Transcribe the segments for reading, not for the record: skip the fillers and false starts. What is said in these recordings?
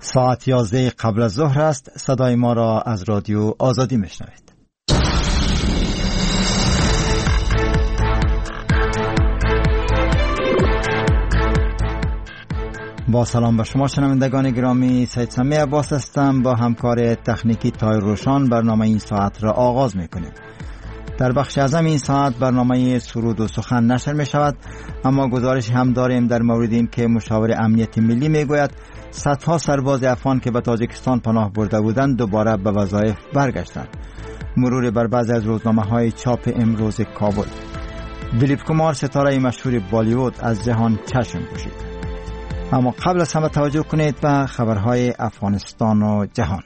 ساعت 11 قبل از ظهر است. صدای ما را از رادیو آزادی میشنوید. با سلام به شما شنوندگان گرامی، سید سمی عباس هستم. با همکار تکنیکی تایر روشان برنامه این ساعت را آغاز میکنیم. در بخش اعظم این ساعت برنامه سرود و سخن نشر می شود، اما گزارش هم داریم در مورد این که مشاور امنیت ملی می گوید صدها سرباز افغان که به تاجیکستان پناه برده بودند دوباره به وظایف برگشتند. مرور بر بعضی از روزنامه های چاپ امروز کابل. دلیپ کمار ستاره مشهور بالیوود از جهان چشم پوشید. اما قبل از همه توجه کنید به خبرهای افغانستان و جهان.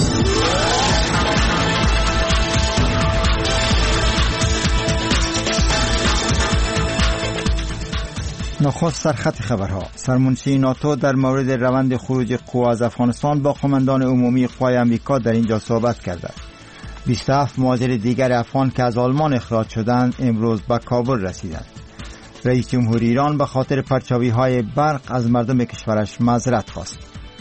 نخست سرخط خبرها. سرمنشی ناتو در مورد روند خروج قوا از افغانستان با قماندان عمومی قوای امریکا در اینجا صحبت کرده. 27 مهاجر دیگر افغان که از آلمان اخراج شدند امروز به کابل رسیدند. رئیس جمهوری ایران به خاطر پرچاوی‌های برق از مردم کشورش معذرت خواست.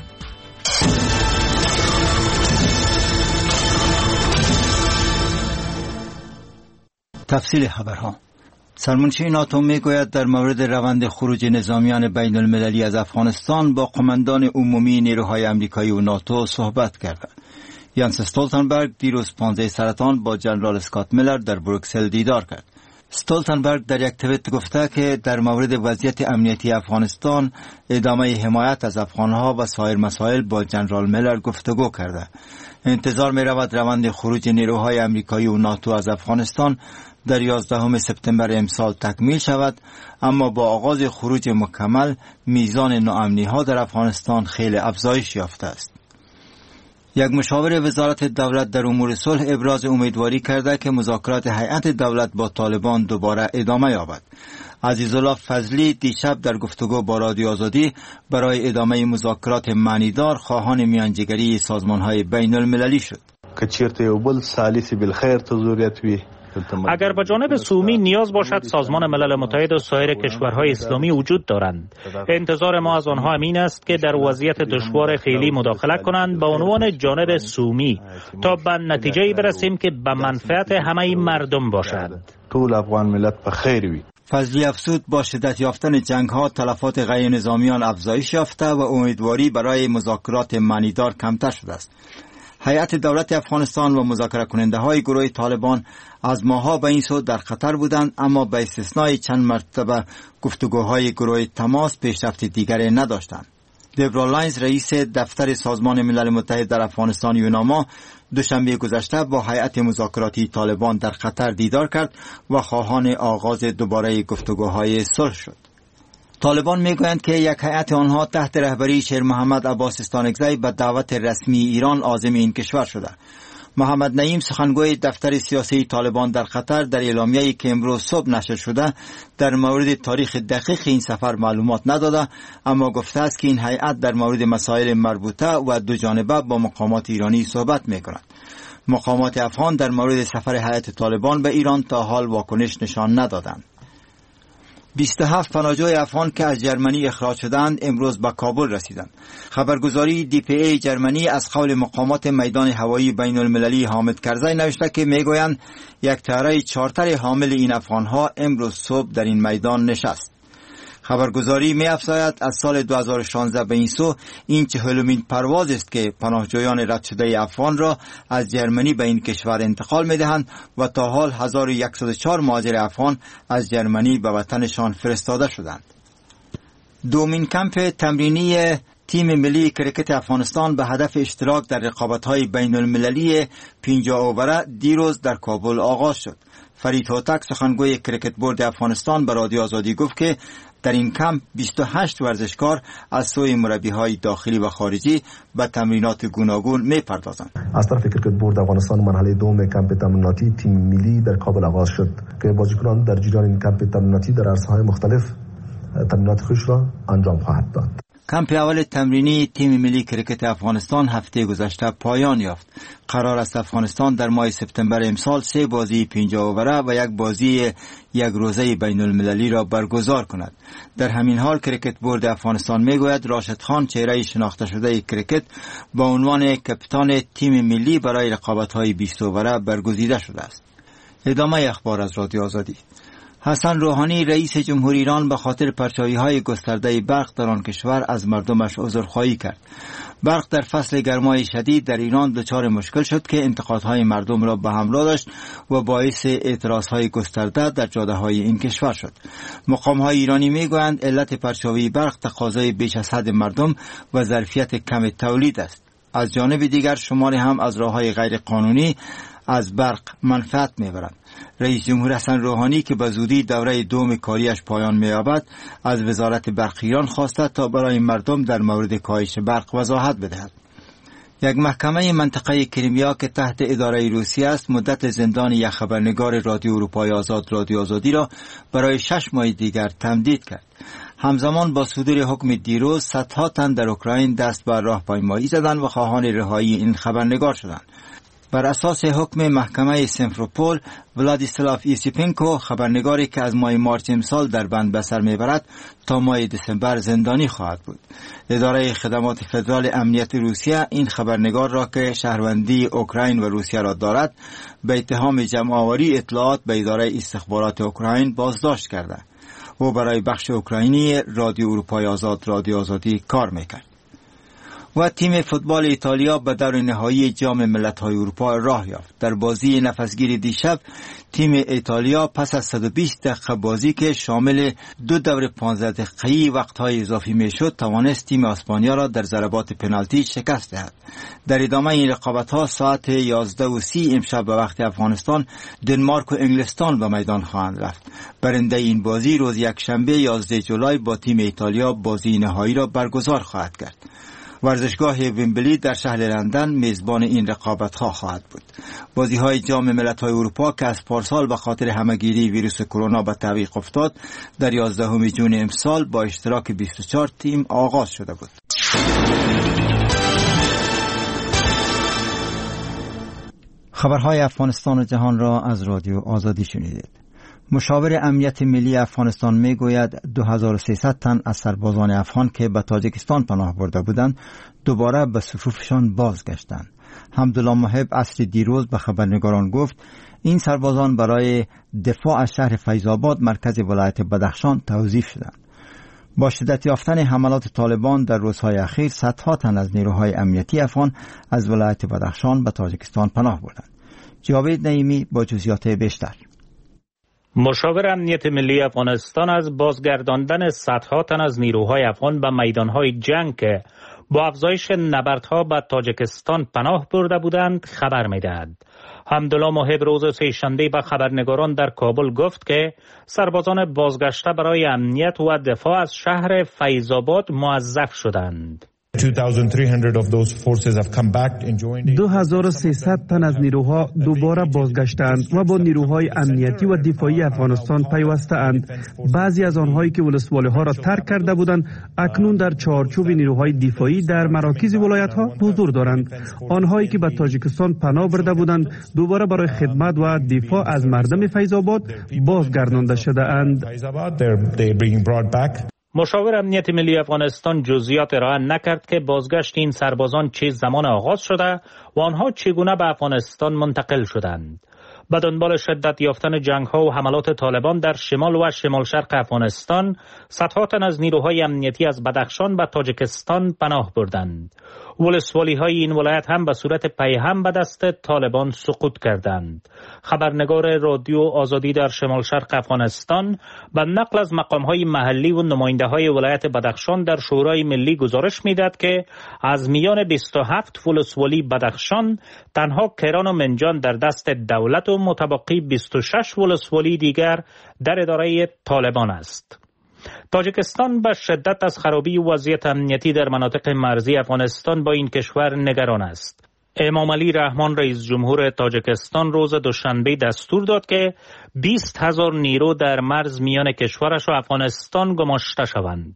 تفصیل خبرها. سرمنشی ناتو میگوید در مورد روند خروج نظامیان بین المللی از افغانستان با قماندان عمومی نیروهای امریکایی و ناتو صحبت کرده. یانس استولتنبرگ دیروز 15 سرطان با جنرال اسکات میلر در بروکسل دیدار کرد. استولتنبرگ در یک توییت گفته که در مورد وضعیت امنیتی افغانستان، ادامه حمایت از افغانها و سایر مسائل با جنرال میلر گفتگو کرده. انتظار می رود روند خروج نیروهای امریکایی و ناتو از افغانستان در 11 سپتامبر امسال تکمیل شود، اما با آغاز خروج مکمل میزان ناامنی ها در افغانستان خیلی افزایش یافته است. یک مشاور وزارت دولت در امور صلح ابراز امیدواری کرده که مذاکرات هیئت دولت با طالبان دوباره ادامه یابد. عزیزالله فضلی دیشب در گفتگو با رادیو آزادی برای ادامه مذاکرات معنیدار خواهان میانجیگری سازمان‌های بین المللی شد. اگر به جانب سومی نیاز باشد، سازمان ملل متحد و سایر کشورهای اسلامی وجود دارند. انتظار ما از آنها همین است که در وضعیت دشوار فعلی مداخله کنند به عنوان جانب سومی تا به نتیجه‌ای برسیم که به منفعت همه مردم باشد. طول افغان ملت بخیر وي. فضلی افزود با شدت یافتن جنگ‌ها تلفات غیر نظامیان افزایش یافته و امیدواری برای مذاکرات معنیدار کمتر شده است. هیئت دولت افغانستان و مذاکره کننده های گروه طالبان از ماها به این سو در خطر بودند، اما به استثنای چند مرتبه گفتگوهای گروه تماس پیشرفت دیگری نداشتند. دبرا لاینز رئیس دفتر سازمان ملل متحد در افغانستان یوناما دوشنبه گذشته با هیئت مذاکراتی طالبان در قطر دیدار کرد و خواهان آغاز دوباره گفتگوهای صلح شد. طالبان میگویند که یک هیئت آنها تحت رهبری شیر محمد عباس استانکزی به دعوت رسمی ایران عازم این کشور شده. محمد نعیم سخنگوی دفتر سیاسی طالبان در قطر در اعلامیه‌ای که امروز صبح نشر شده در مورد تاریخ دقیق این سفر معلومات نداده، اما گفته است که این هیئت در مورد مسائل مربوطه و دو جانبه با مقامات ایرانی صحبت می‌کند. مقامات افغان در مورد سفر هیئت طالبان به ایران تا حال واکنش نشان ندادند. 27 پناهجوی افغان که از جرمنی اخراج شدند امروز به کابل رسیدند. خبرگزاری DPA جرمنی از قول مقامات میدان هوایی بین المللی حامد کرزی نوشته که میگویند یک طیاره چارتر حامل این افغانها امروز صبح در این میدان نشست. خبرگزاری می‌افزاید از سال 2016 به این سو این 40مین پرواز است که پناهجویان رد شده افغان را از جرمنی به این کشور انتقال می‌دهند و تا حال 1104 مهاجر افغان از جرمنی به وطنشان فرستاده شدند. دومین کمپ تمرینی تیم ملی کرکت افغانستان به هدف اشتراک در رقابت‌های بین‌المللی 50 اووره دیروز در کابل آغاز شد. فرید هوتک سخنگوی کرکت بورد افغانستان به رادیو آزادی گفت که در این کمپ 28 ورزشکار از سوی مربی‌های داخلی و خارجی به تمرینات گوناگون می‌پردازند. از طرف کرکت بورد افغانستان مرحله دوم کمپ تمریناتی تیم ملی در کابل آغاز شد که بازیکنان در جریان این کمپ تمریناتی در عرصه‌های مختلف تمرینات خوش را انجام خواهد داد. کمپ اول تمرینی تیم ملی کرکت افغانستان هفته گذشته پایان یافت. قرار است افغانستان در ماه سپتامبر امسال 3 بازی 50 اووره و 1 بازی 1 روزه بین المللی را برگزار کند. در همین حال کرکت بورد افغانستان میگوید راشد خان، چهره شناخته شده کرکت، با عنوان کاپیتان تیم ملی برای رقابت‌های 20 اووره برگزیده شده است. ادامه اخبار از رادیو آزادی. حسن روحانی رئیس جمهوری ایران به خاطر پرچاوی‌های گسترده برق در آن کشور از مردمش عذرخواهی کرد. برق در فصل گرمای شدید در ایران دچار مشکل شد که انتقادهای مردم را به حمله داشت و باعث اعتراضهای گسترده در جاده‌های این کشور شد. مقام‌های ایرانی می‌گویند علت پرچاوی برق تقاضای بیش از حد مردم و ظرفیت کم تولید است. از جانب دیگر شماری هم از راه‌های غیر قانونی از برق منفعت می‌برند. رئیس جمهور حسن روحانی که به زودی دوره دوم کاریش پایان می‌یابد از وزارت برق ایران خواسته تا برای مردم در مورد کاهش برق وضاحت بدهد. یک محکمه منطقه کریمیا که تحت اداره روسیه است مدت زندان یک خبرنگار رادیو اروپای آزاد رادیو آزادی را برای 6 ماه دیگر تمدید کرد. همزمان با صدور حکم دیروز صدها تن در اوکراین دست به راهپیمایی زدند و خواهان رهایی این خبرنگار شدند. بر اساس حکم محکمه سیمفروپول، ولادیسلاف یوسیپنکو خبرنگاری که از ماه مارس امسال در بند به سر میبرد تا ماه دسامبر زندانی خواهد بود. اداره خدمات فدرال امنیت روسیه این خبرنگار را که شهروندی اوکراین و روسیه را دارد به اتهام جمع‌آوری اطلاعات به اداره استخبارات اوکراین بازداشت کرده. او برای بخش اوکراینی رادیو اروپای آزاد رادیو آزادی کار میکرد. و تیم فوتبال ایتالیا به دور نهایی جام ملت‌های اروپا راه یافت. در بازی نفسگیر دیشب تیم ایتالیا پس از 120 دقیقه بازی که شامل 2 دور 15 دقیقه‌ای وقت‌های اضافی میشد توانست تیم اسپانیا را در ضربات پنالتی شکست دهد. در ادامه این رقابت‌ها ساعت 11:30 امشب به وقت افغانستان دنمارک و انگلستان به میدان خواهند رفت. برنده این بازی روز یکشنبه 11 جولای با تیم ایتالیا بازی نهایی را برگزار خواهد کرد. ورزشگاه ویمبلی در شهر لندن میزبان این رقابت‌ها خواهد بود. بازی‌های جام ملت‌های اروپا که از پارسال به خاطر همه‌گیری ویروس کرونا به تعویق افتاد در 11 ژوئن امسال با اشتراک 24 تیم آغاز شده بود. خبرهای افغانستان و جهان را از رادیو آزادی شنیدید. مشاور امنیت ملی افغانستان میگوید 2300 تن از سربازان افغان که به تاجیکستان پناه برده بودند دوباره به صفوفشان بازگشتند. حمدالله محب عصر دیروز به خبرنگاران گفت این سربازان برای دفاع از شهر فیض‌آباد مرکز ولایت بدخشان توظیف شدند. با شدت یافتن حملات طالبان در روزهای اخیر صدها تن از نیروهای امنیتی افغان از ولایت بدخشان به تاجیکستان پناه بردند. جاوید نعیمی با جزئیات بیشتر. مشاور امنیت ملی افغانستان از بازگرداندن صدها تن از نیروهای افغان به میدانهای جنگ که با افزایش نبردها به تاجیکستان پناه برده بودند خبر می‌دهد. حمدالله محب روز سه‌شنبه به خبرنگاران در کابل گفت که سربازان بازگشته برای امنیت و دفاع از شهر فیض‌آباد موظف شدند. 2300 تن از نیروها دوباره بازگشتند و با نیروهای امنیتی و دفاعی افغانستان پیوسته‌اند. بعضی از آنهایی که ولسوالی‌ها را ترک کرده بودند اکنون در چارچوب نیروهای دفاعی در مراکز ولایت‌ها حضور دارند. آنهایی که به تاجیکستان پناه برده بودند دوباره برای خدمت و دفاع از مردم فیض‌آباد بازگردانده شده‌اند. مشاور امنیت ملی افغانستان جزئیات ارائه نکرد که بازگشت این سربازان چه زمان آغاز شده و آنها چگونه به افغانستان منتقل شدند. به دنبال شدت یافتن جنگ‌ها و حملات طالبان در شمال و شمال شرق افغانستان صدها تن از نیروهای امنیتی از بدخشان به تاجیکستان پناه بردند. ولسوالی‌های این ولایت هم به صورت پیهم به دست طالبان سقوط کردند. خبرنگار رادیو آزادی در شمال شرق افغانستان به نقل از مقام‌های محلی و نماینده‌های ولایت بدخشان در شورای ملی گزارش می‌داد که از میان 27 ولسوالی بدخشان تنها کران و منجان در دست دولت و متبقی 26 ولسوالی دیگر در اداره طالبان است. تاجیکستان به شدت از خرابی وضعیت امنیتی در مناطق مرزی افغانستان با این کشور نگران است. امام علی رحمان رئیس جمهور تاجیکستان روز دوشنبه دستور داد که 20,000 نیرو در مرز میان کشورش و افغانستان گماشته شوند.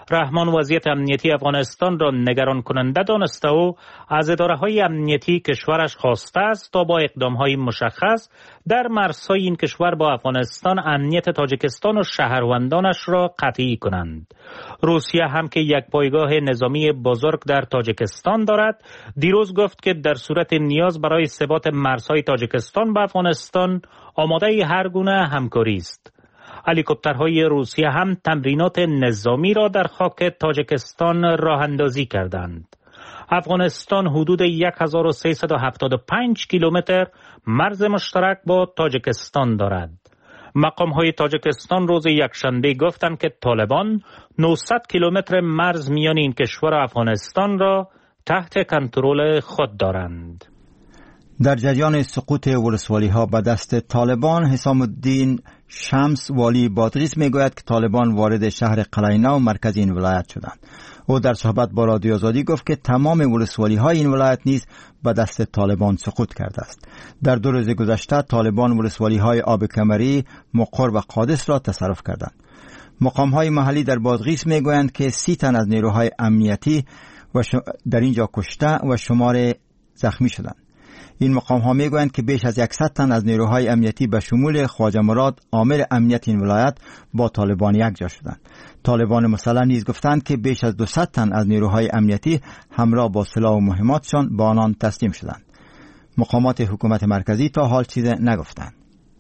رحمان وضعیت امنیتی افغانستان را نگران کننده دانسته و از اداره‌های امنیتی کشورش خواسته است تا با اقدام‌های مشخص در مرزهای این کشور با افغانستان امنیت تاجیکستان و شهروندانش را قطعی کنند. روسیه هم که یک پایگاه نظامی بزرگ در تاجیکستان دارد، دیروز گفت که در صورت نیاز برای ثبات مرزهای تاجیکستان با افغانستان آماده هر گونه همکاری است. هلیکوپترهای روسیه هم تمرینات نظامی را در خاک تاجیکستان راه اندازی کردند. افغانستان حدود 1375 کیلومتر مرز مشترک با تاجیکستان دارد. مقام‌های تاجیکستان روز یکشنبه گفتند که طالبان 900 کیلومتر مرز میان این کشور و افغانستان را تحت کنترل خود دارند. در جریان سقوط ولسوالی‌ها به دست طالبان، حسام الدین شمس والی بادغیس میگوید که طالبان وارد شهر قلعه‌نو مرکز این ولایت شدند. او در صحبت با رادیو آزادی گفت که تمام ولسوالی‌های این ولایت نیز به دست طالبان سقوط کرده است. در 2 روز گذشته طالبان ولسوالی‌های آب کمری، مقر و قادس را تصرف کردند. مقام‌های محلی در بادغیس میگویند که 30 تن از نیروهای امنیتی در اینجا کشته و شمار زخمی شدند. این مقام ها میگویند که بیش از 100 تن از نیروهای امنیتی به شمول خواجه مراد عامل امنیت این ولایت با طالبان یکجا شدند. طالبان مسلح نیز گفتند که بیش از 200 تن از نیروهای امنیتی همراه با سلاح و مهماتشان به آنان تسلیم شدند. مقامات حکومت مرکزی تا حال چیز نگفتند.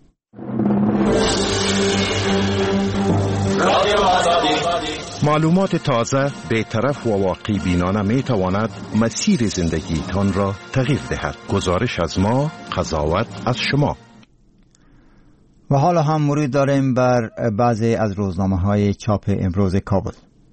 معلومات تازه، بی‌طرف و واقعی بینانه می تواند مسیر زندگیتان را تغییر دهد. گزارش از ما، قضاوت از شما. و حالا هم مرور داریم بر بعضی از روزنامه‌های چاپ امروز کابل.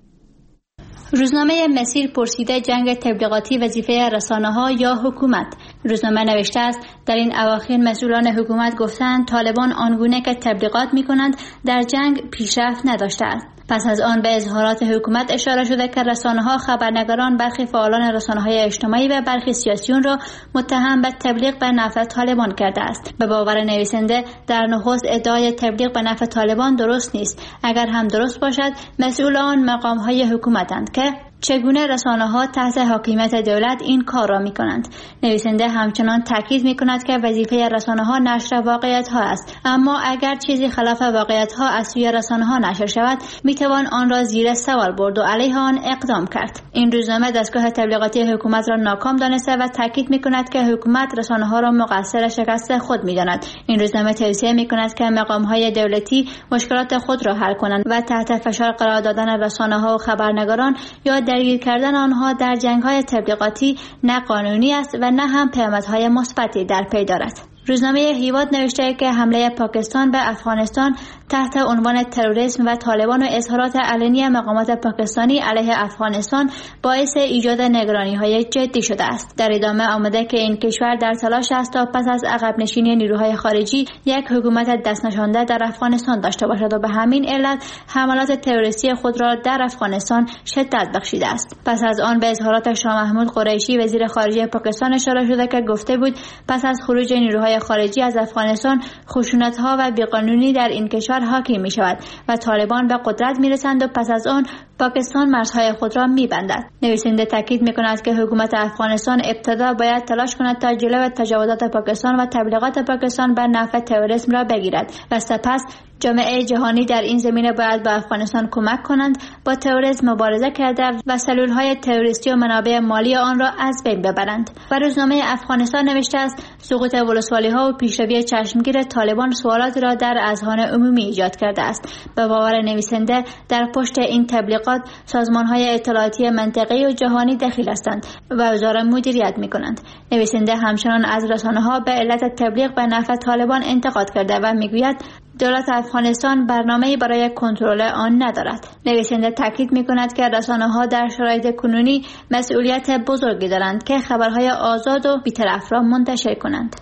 روزنامه مسیر پرسیده جنگ تبلیغاتی وظیفه رسانه‌ها یا حکومت. روزنامه نوشته است در این اواخر مسئولان حکومت گفتند طالبان آنگونه که تبلیغات می‌کنند در جنگ پیشرفت نداشته است. پس از آن به اظهارات حکومت اشاره شده که رسانه‌ها، خبرنگاران، برخی فعالان رسانه‌های اجتماعی و برخی سیاسیون را متهم به تبلیغ به نفع طالبان کرده است. به باور نویسنده در نخست ادعای تبلیغ به نفع طالبان درست نیست. اگر هم درست باشد مسئولان مقام‌های حکومتند که چگونه رسانه‌ها تحت حاکمیت دولت این کار را می‌کنند. نویسنده همچنان تاکید می‌کند که وظیفه رسانه‌ها نشر واقعیت‌ها است، اما اگر چیزی خلاف واقعیت‌ها از سوی رسانه‌ها نشر شود می‌توان آن را زیر سوال برد و علیه آن اقدام کرد. این روزنامه دستگاه تبلیغاتی حکومت را ناکام دانسته و تاکید می‌کند که حکومت رسانه‌ها را مقصر شکست خود می‌داند. این روزنامه توصیه می‌کند که مقام‌های دولتی مشکلات خود را حل کنند و تحت فشار قرار دادن رسانه‌ها و خبرنگاران یا درگیر کردن آنها در جنگ‌های تبلیغاتی نه قانونی است و نه هم پیامدهای مثبتی در پی دارد. روزنامه هیواد نوشته که حمله پاکستان به افغانستان تحت عنوان تروریسم و طالبان و اظهارات علنی مقامات پاکستانی علیه افغانستان باعث ایجاد نگرانی‌های جدی شده است. در ادامه آمده که این کشور در تلاش است تا پس از عقب نشینی نیروهای خارجی یک حکومت دست نشانده در افغانستان داشته باشد و به همین علت حملات تروریستی خود را در افغانستان شدت بخشیده است. پس از آن به اظهارات شاه محمود قریشی وزیر خارجه پاکستان اشاره شده که گفته بود پس از خروج نیروهای خارجی از افغانستان خشونت‌ها و بیقانونی در این کشور حاکم می شود و طالبان به قدرت می رسند و پس از آن پاکستان مرزهای خود را می بندد. نویسنده تاکید می کند که حکومت افغانستان ابتدا باید تلاش کند تا جلو تجاوزات پاکستان و تبلیغات پاکستان به نفع تروریسم را بگیرد و سپس جامعه جهانی در این زمینه باید به افغانستان کمک کنند با تروریسم مبارزه کرده و سلولهای تروریستی و منابع مالی آن را از بین ببرند. و روزنامه افغانستان نوشته است سقوط ولسوالی‌ها و پیشروی چشمگیر طالبان سوالاتی را در اذهان عمومی ایجاد کرده است. به باور نویسنده در پشت این تبلیغات سازمان‌های اطلاعاتی منطقه‌ای و جهانی دخیل هستند و از آن مدیریت می‌کنند. نویسنده همچنان از رسانه‌ها به علت تبلیغ به نفع طالبان انتقاد کرده و می‌گوید دولت افغانستان برنامه‌ای برای کنترل آن ندارد. نویسنده تاکید می‌کند که رسانه‌ها در شرایط کنونی مسئولیت بزرگی دارند که خبرهای آزاد و بی‌طرف را منتشر کنند.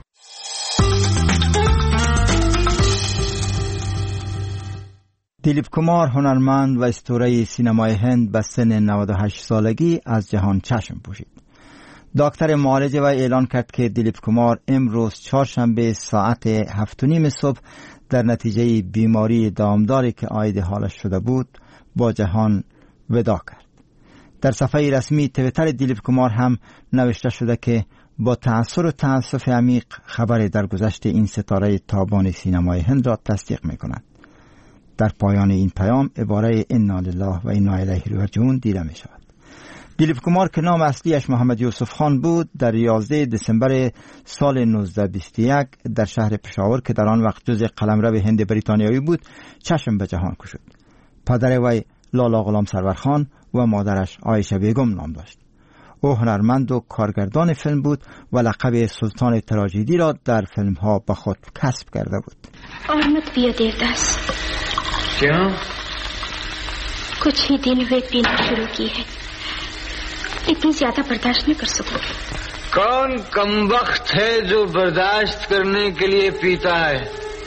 دیلیپ کمار هنرمند و اسطوره سینمای هند به سن 98 سالگی از جهان چشم پوشید. دکتر معالجه و اعلان کرد که دیلیپ کمار امروز چهارشنبه ساعت 7:30 صبح در نتیجه بیماری دامداری که عاید حالش شده بود با جهان ودا کرد. در صفحه رسمی توییتر دیلیپ کمار هم نوشته شده که با تأثیر و تأسف عمیق خبر درگذشت این ستاره تابان سینمای هند را تصدیق می‌کند. در پایان این پیام عباره انا لله و انا الیه راجعون دیده می شود. دیلیپ کمار که نام اصلیش محمد یوسف خان بود، در 11 دسامبر سال 1921 در شهر پشاور که در آن وقت جزء قلمرو هند بریتانیایی بود چشم به جهان گشود. پدر وی لالا غلام سرور خان و مادرش عایشه بیگم نام داشت. او هنرمند و کارگردان فیلم بود و لقب سلطان تراژدی را در فیلم ها به خود کسب کرده بود. मत पिया देवदास। क्यों? कुछ ही दिन हुए पीना शुरू की है, इतनी ज्यादा बर्दाश्त नहीं कर सकूंगी। कौन कमबख्त है जो बर्दाश्त करने के लिए पीता है?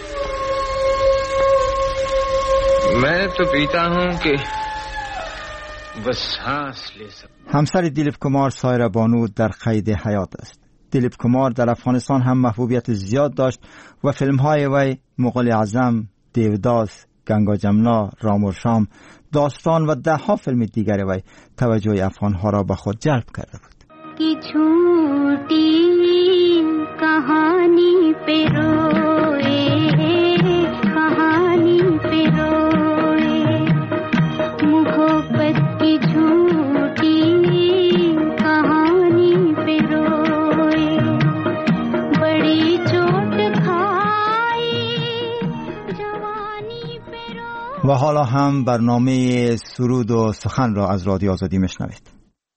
मैं तो पीता हूँ कि बस सांस ले सकूं. همسر دیلیپ کمار سایرا بانو در قید حیات است. دیلیپ کمار در افغانستان هم محبوبیت زیاد داشت و فیلم‌های وی مغول اعظم، دیوداس، گنگا جمنا، رام و شام، داستان و 10 فیلم دیگر وی توجه افغان‌ها را به خود جلب کرده بود. की झूठी कहानी पे रोए, कहानी पे रोए, मुहब्बत की झूठी कहानी पे रोए, बड़ी चोट खाई जवानी पे रोए. و حالا هم برنامه سرود و سخن را از رادیو آزادی میشنوید.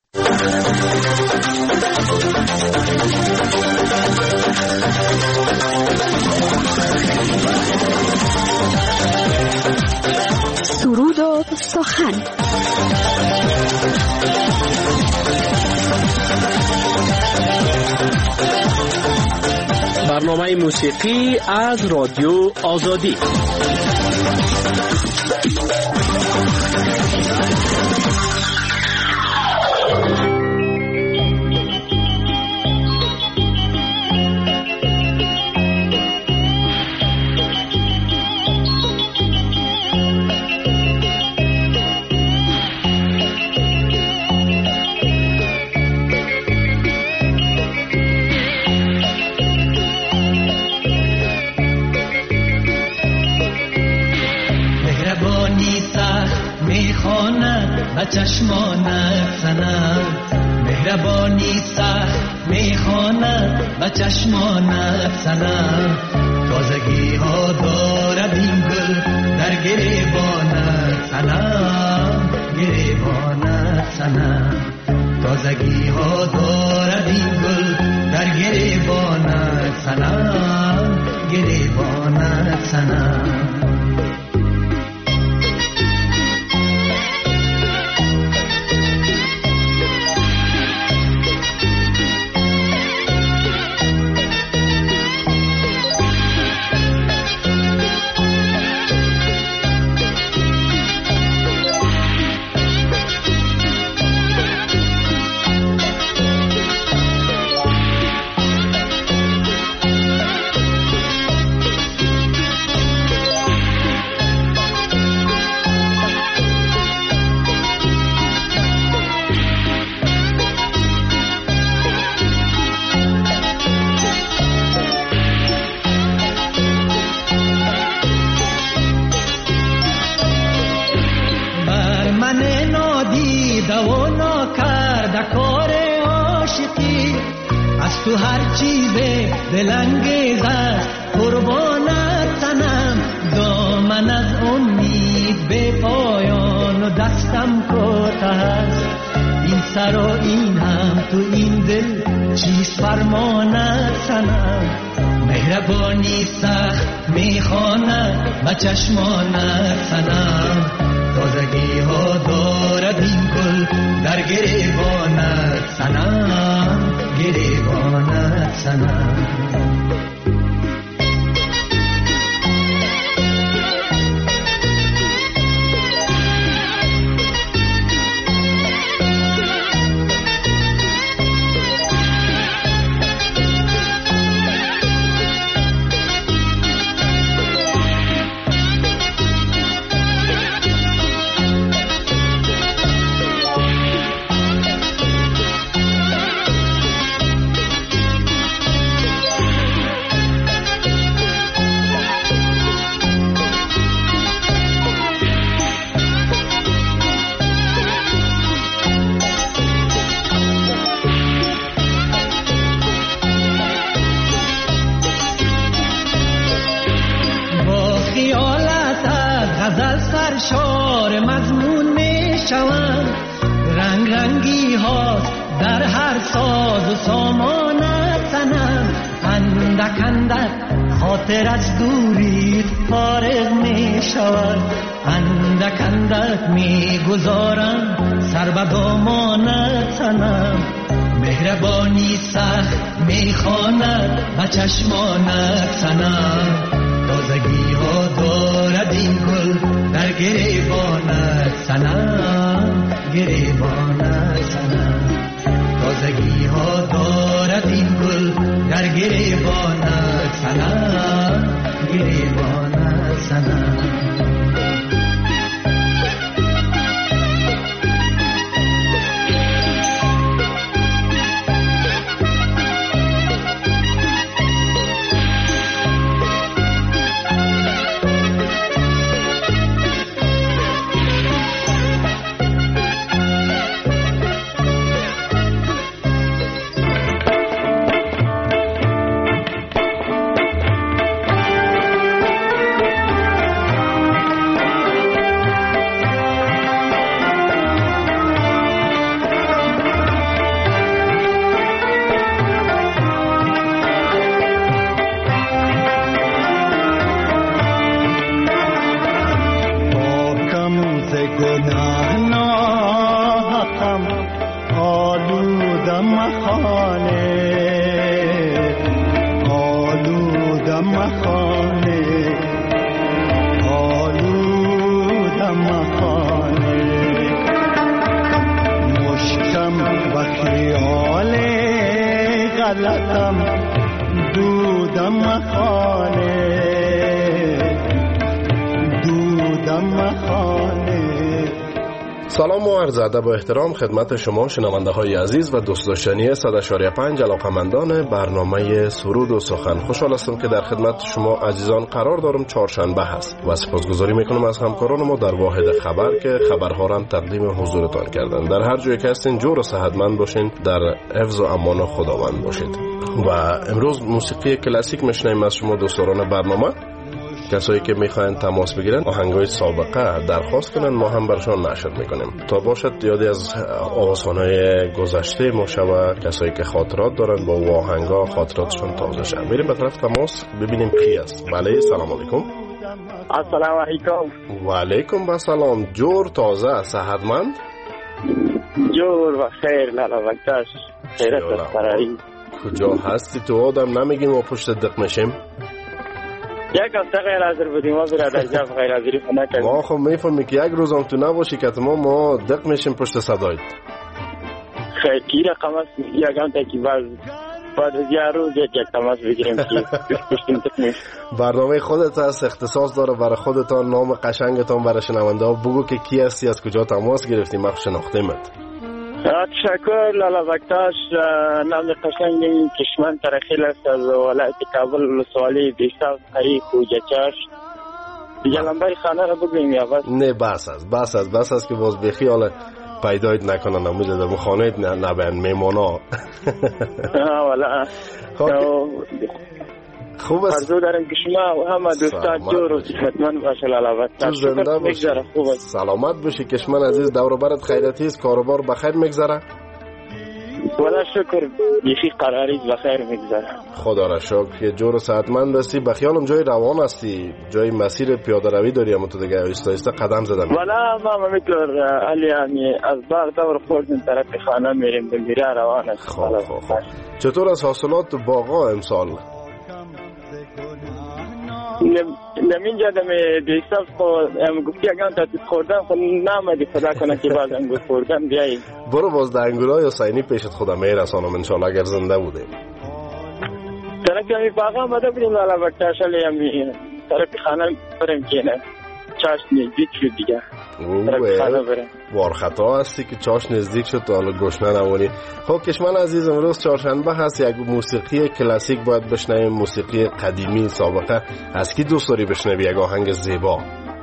سرود و سخن. برنامه موسیقی از رادیو آزادی. چشمانت سنم مهربانی سخت میخواند و چشمانت سنم تازگی ها دارد این گل در گریبانت سنم گریبانت سنم تازگی ها دارد این گل در گریبانت سنم گریبانت سنم تو هر چیز دلانگیز است قربانت تنم دامن از امید به پایان و دستم کوته است این سر و این هم تو این دل چیست فرمانت تنم مهربانی سخت میخواند و چشمانت تنم تازگی ها دارد این گل در گریبانت سنم گریبانت سنم سرشار مضمون می شوند، رنگ رنگی هاست در هر ساز و سامانت سنم. اندک اندک خاطر از دوری فارغ می شود، اندک اندک می گذارم سر به دامانت سنم. مهربانی سخت می خواند به چشمانت سنم. تازگی ها دارد این گل در گریبانت سنم، گریبانت سنم. تازگی ها دارد این گل در گریبانت سنم، گریبانت سنم. سلام و عرض ادب و احترام خدمت شما شنونده های عزیز و دوست داشتنی 100.5 علاقمندان برنامه سرود و سخن. خوشحال هستم که در خدمت شما عزیزان قرار دارم. چهارشنبه هست و سپاسگزاری میکنم از همکاران ما در واحد خبر که خبرها را تقدیم حضورتان کردن. در هر جای که هستین جور و صحتمند باشین، در حفظ و امان خداوند باشید. و امروز موسیقی کلاسیک میشنویم از شما دوستان برنامه. کسایی که میخواین تماس بگیرن آهنگای سابقه درخواست کنن، ما هم برشان نشر میکنیم تا باشد یادی از آوازخوانهای گذشته ما شود. کسایی که خاطرات دارن با آهنگا خاطراتشون تازه شد. میریم به طرف تماس ببینیم کی است. بله سلام علیکم. السلام علیکم. و علیکم با سلام. جور تازه صحتمند؟ جور و خیر لالا وقتاش. خیرت فراری. کجا هستی تو آدم نمیگیم و پشت دق میشیم؟ یک هفته غیر حاضر بودیم ما برادر جف غیر حاضری خونه کردیم. ما خب میفهمی که یک روز هم تو نباشی که ما دق میشیم پشت صدایت. خیلی کی رقم است یک هم تا که بعد از یه روز یک تماس بگیریم که پشتیم دق میشیم. برنامه خودت هست، اختصاص داره برای خودتان، نام قشنگتان برای شنونده ها بگو که کی هستی، از کجا تماس گرفتی، ما شناختیمت. تشکر لالا بکتاش. نام قشنگ کشمن ترخیل است از ولایت کابل، ولسوالی بیشتر قریب خوجچاش. دیگه لنبای خانه رو بگویم یا بس؟ نه بس است که باز بخی حالا پیدایت نکنن نموزه در خانه نبین میمانا. والا خوب است. آرزو دارم که شما و همه دوستان جور و صحتمند باشه لالا بکتاش. زنده باشی، سلامت باشی کشمن عزیز. دور و برت خیرتی است، کاروبار بخیر میگذره؟ والا شکر بیخی قراری بخیر میگذره خدا را شکر. جور و صحتمند هستی؟ بخیالم جای روان هستی، جای مسیر پیاده روی داری اما تو دیگه آهسته آهسته قدم زدن؟ والا ما همینطور علی از باغ دور خوردن طرف خانه میریم به میره روان است. خوب. چطور از حاصلات باغا امسال؟ نمینجا دمی دیستاف خود گفتی اگه تا خوردم خود نامدی خدا کنه که باز انگور خوردم بیایی. برو باز در انگورای حسینی پیشت خدا میرسانم انشالله اگر زنده بوده. طرفی همی باقا آمده بودیم لالا بکتاشالی همی طرفی خانه برم که نه چاش نزدیک شد دیگه. وار خطا هستی که چاش نزدیک شد تو حالا گشنه نمونی. خب کشمن عزیز امروز چهارشنبه هست، یک موسیقی کلاسیک باید بشنویم، موسیقی قدیمی سابقه. از کی دوست داری بشنوی یک آهنگ زیبا؟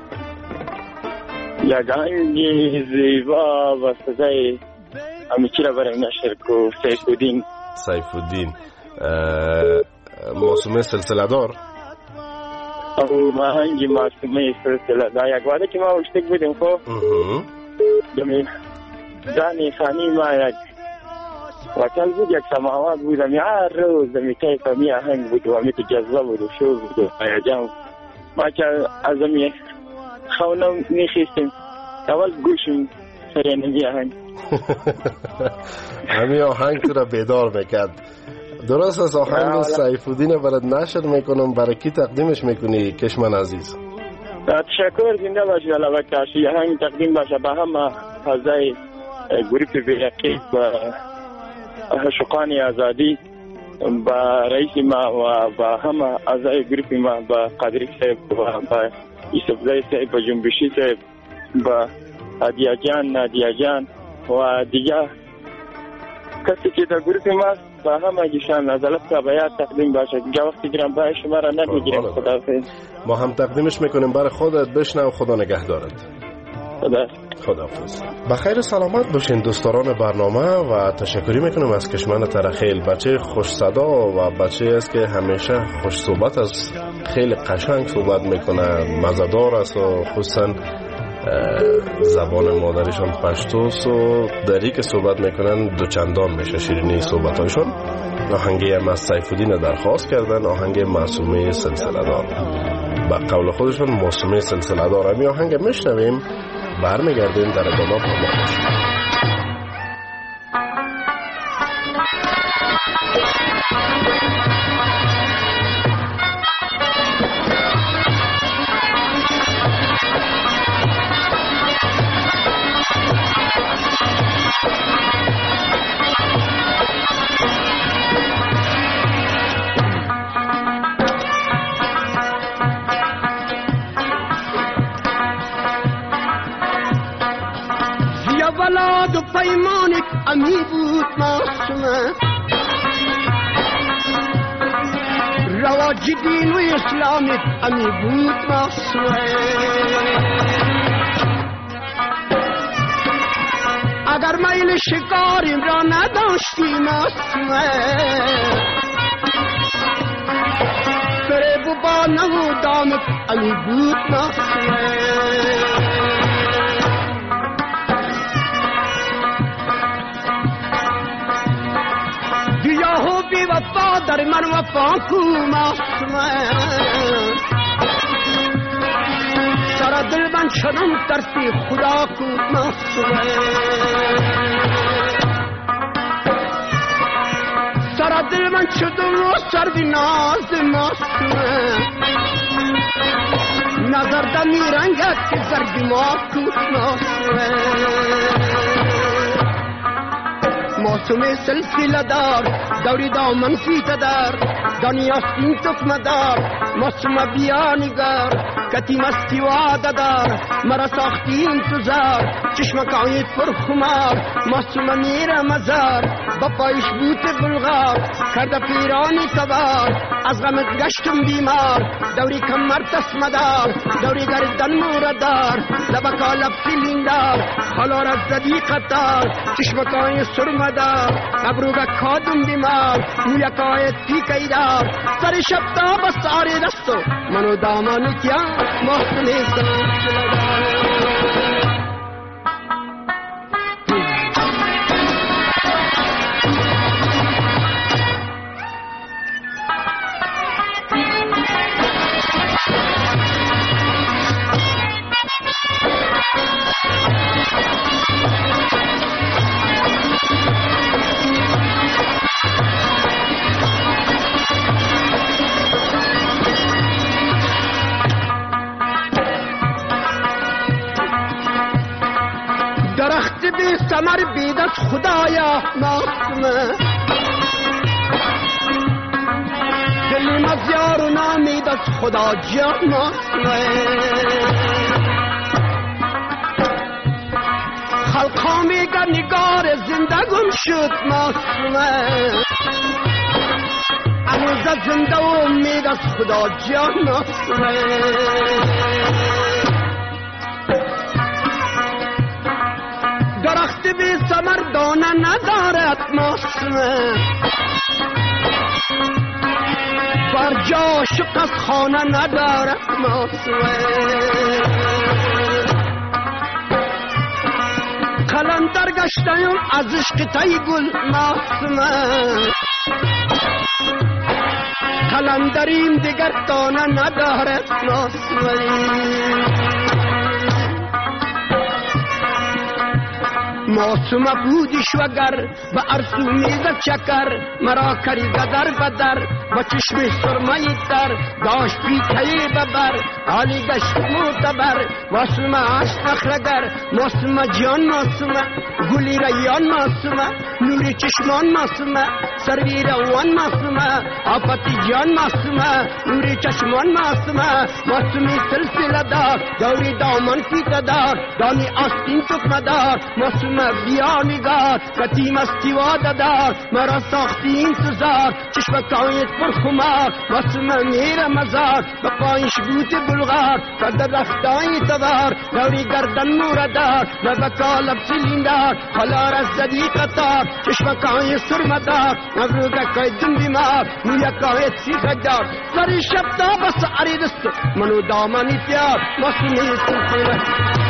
یک آهنگ زیبا با صدای همیچی را برم نشر کو سیفالدین معصومه سلسله دار. او آهنگ معصومه سلسله دا یک واده که ما اشتک بودیم خب زنی خانی ما یک وکل بود یک سماوات بود همی هر روز همی کیف همی آهنگ بود و همی که جذبه بود و شور بود و هیجان ما که از همی خونم میخیستیم اول گوشم سرین همی آهنگ همی آهنگ تو را بیدار میکرد. درست از آهنگ سیفالدین برات نشر میکنم، برای کی تقدیمش میکنی کشمن عزیز؟ تشکر، زنده باشی علاوه کاشی. آهنگ تقدیم باشه به همه فضای گروپ بیرقی و حشقان آزادی، با رئیس ما و با همه اعضای گروپ ما، با قادری صاحب و با یوسفزای صاحب و جنبشی صاحب، با هدیه جان، نادیه جان و دیگه کسی که در گروپ ما با همه گیشان نزلت که باید تقدیم باشه. دیگه وقتی گرم باید شما را نمیگیرم. خداحافظ. ما هم تقدیمش میکنیم برای خودت. بشنو. خدا نگهدارت. خداحافظ. بخیر سلامت باشین دوستان برنامه و تشکری میکنم از کشمن ترخیل. بچه خوش صدا و بچه است که همیشه خوش صحبت است، خیلی قشنگ صحبت میکنه، مزدار است و خصوصا زبان مادرشان پشتوست و دری که صحبت میکنن دوچندان میشه شیرینی صحبتایشون. آهنگی هم از سیفالدین درخواست کردن، آهنگ معصومه سلسله دار. با قول خودشون معصومه سلسله دار. همی آهنگ میشنویم، برمیگردیم در ادامه با ما باشیم. و پیمانت امی بود معصومه، رواج دین و اسلامت امی بود معصومه. اگر میل شکاریم را نداشتی معصومه، فریب و با نمودامت امی بود معصومه. بی وفا در من وفا کو معصومه، سر دل من شدم ترسی خدا کو معصومه. سر دل من شدم و سر بی ناز معصومه، نظر دمی رنگت که زردی ما کو معصومه. معصومه سلسله دار دوری دامن فیت دار، دنیا سین تکمه دار، معصومه بیا نگار، کتی مستی وعده دار، مرا ساختی انتظار، چشمکایت پر خمار، معصومه میره مزار، با پایش بوت بلغار، کرده پیرانی تبار، از غمت گشتم بیمار، دوری کمر تسمه دار، دوری گردن موردار، لبکا لب فیلین دار، خلار از زدی قطار، چشمکای سرمه دار، ابروگا کادم بیمار، مویکای تیکی دار، سر شب تا بساری دستو منو دامانی کیا محسنی سلسله دار. ثمر بید از خدایا معصومه، دلیم از یار و نامید از خدا جا معصومه. خلقا میگه نگار زندگم شد معصومه، انوزه زنده و امید از خدا جا معصومه. درخت بی ثمر دانه ندارد معصومه، بر جاش عاشق از خانه ندارد ماسوه قلندر گشتیم از عشق تای گل ماسوه قلندریم دیگر دانه ندارد ماسوه معصومه بودی شوگر به ارسو میزد چکر مرا کری در بدر با چشم سرمایی در داشت پیتهی ببر حالی گشت معتبر معصومه عشق اخرگر معصومه جان معصومه گلی ریان معصومه نوری چشمان معصومه سروی روان معصومه آفتی جان معصومه نوری چشمان معصومه معصومی سلسله دار دوری دامن فیت دار دانی آستین تکمه دار معصومه بیا نگار کتیم استیوا دار مرا ساختی این سزار چشمکایت پر خمار معصومه میره مزار به پایش بوت بلغار کده رفتای تبار دوری گردن موردار لبکا لب سلیندار حالا رزدی قطار چشمکای سرمدار نبروگکای دن بیمار مویکای سیخدار سری شب تا بس عریدست منو دامنی تیار معصومی سلسله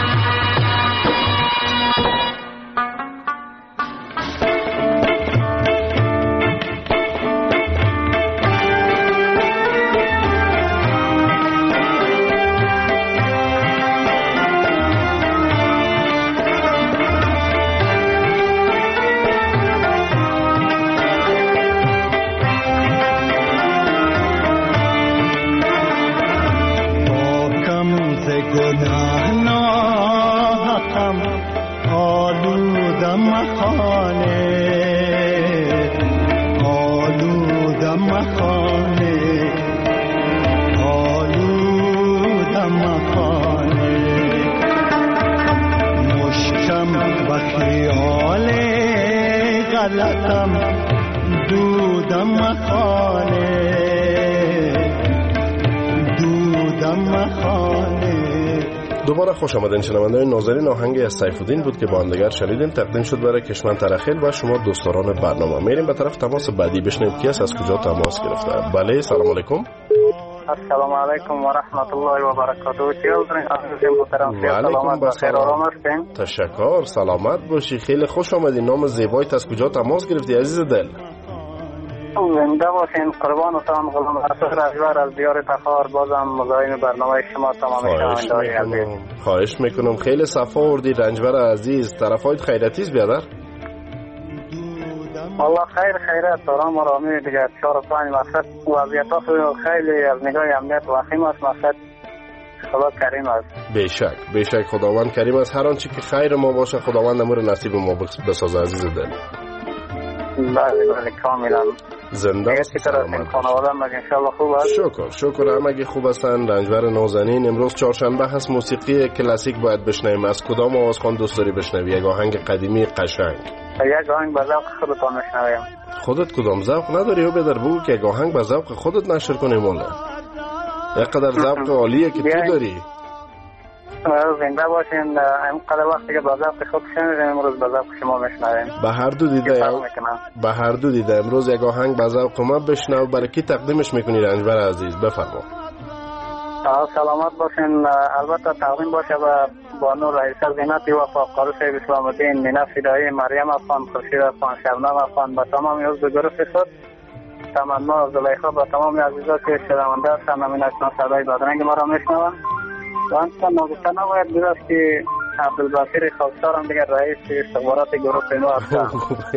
دوباره خوش آمدین شنوندگان ناظرین. آهنگی از سیف‌الدین بود که با هم دیگر شنیدیم، تقدیم شد برای کشمن ترخیل و شما دوستداران برنامه. میریم به طرف تماس بعدی بشنویم کی از کجا تماس گرفته. بله سلام علیکم. السلام علیکم و رحمت الله و برکاته. سلامت و خیر آرام هستین؟ تشکر، سلامت باشی. خیلی خوش آمدین. نام زیبایت از کجا تماس گرفتی عزیز دل؟ زنده باشین. قربانتان غلام رسول رجبر از دیار تخار. بازم مزاحم برنامه شما تمام شنوندگان عزیز. خواهش میکنم. خیلی صفا وردی رنجبر عزیز. طرفایت خیرتیست بیادر؟ والله خیرت آرام آرامی دیگه. 4 و 5 مقصد وضعیت ها خیلی از نگاه امنیت وخیم است. مقصد خدا کریم است. بیشک خداوند کریم است. هر آنچه که خیر ما باشه خداوند امور نصیب ما بسازه عزیز دل. بله کاملا. زنده باشید. خانواده مگه انشالله خوب است؟ شکر همگی خوب هستن. رنجبر نازنین، امروز چهارشنبه هست، موسیقی کلاسیک باید بشنویم. از کدام آوازخوان دوست داری بشنوی؟ یک آهنگ قدیمی قشنگ. یک آهنگ به ذوق خودتان میشنویم. خودت کدام ذوق نداری و بدر بگو که یک آهنگ به ذوق خودت نشر کنیم. والا یقدر ذوق عالیه که تو داری. زنده باشین. اینقدر وقتی که به ذوق خود شنیدیم، امروز به ذوق شما میشنویم. به هر دو دیده امروز یک آهنگ به ذوق ما بشنو. برای کی تقدیمش میکنی رنجبر عزیز؟ بفرما. سلامت باشین. البته تقدیم باشه به بانو رئیسه زینتی و فاقار شیخ اسلام الدین، مینا فدایی، مریم افغان، خورشید افغان، شبنم افغان، به تمام عضو گروه خود تمنا زلیخا، به تمام عزیزا که شنونده هستند نمی‌نشناسند صدای بادرنگ ما را میشنوند. وانتا نگفته نباید بیدست که عبدالبصیر خاکسار هم دیگر رئیس استخبارات گروه ما هستند.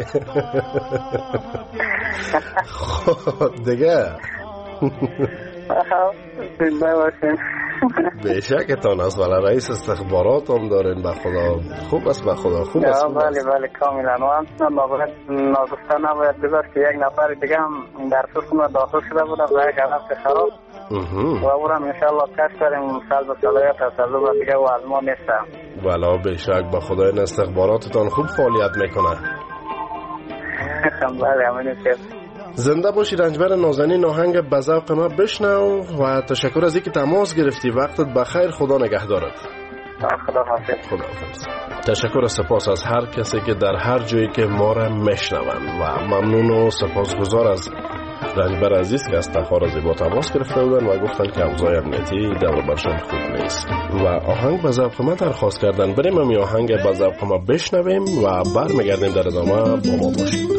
خب دیگه زنده باشین. بیشکتان است. ولی رئیس استخبارات هم دارین. به خدا خوب است. به خدا خوب است. بله کاملا. و هم نگفته نباید بیدست که یک نفر دیگه هم در سوسم داخل شده بود و یک علف خراب و او هم انشاءالله کش داریم. سلب صلاحیت تصلب دیگه و از ما نیستم. بلا بیشک به خدا این استخباراتتان خوب فعالیت میکنه. بله همینی که زنده باشی رنجبر نازنین. آهنگ به ذوق ما بشنو و تشکر از اینکه تماس گرفتی. وقتت بخیر. خدا نگهدارت. خداحافظ. تشکر و سپاس از هر کسی که در هر جایی که ما را میشنوند و ممنون و سپاسگزار از رنجبر عزیز که از تخار زیبا تماس گرفته بودن و گفتن که اوضاع امنیتی دور برشان خوب نیست و آهنگ به ذوق ما درخواست کردن. بریم هم آهنگ به ذوق ما بشنویم و برمیگردیم در ادامه با ما باشیم.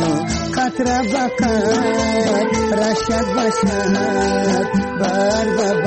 Rashad Bashar, Bar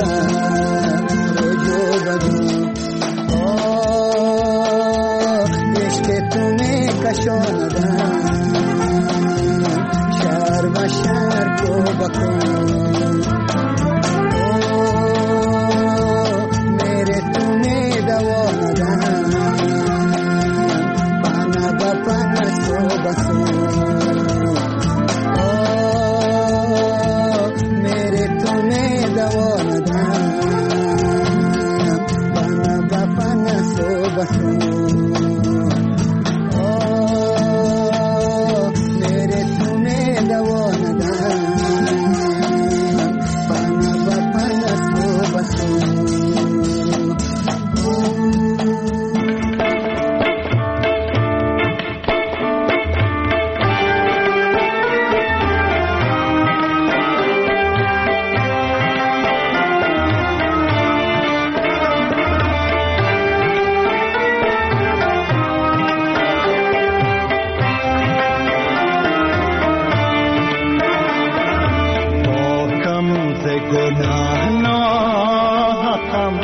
گناه ناحقم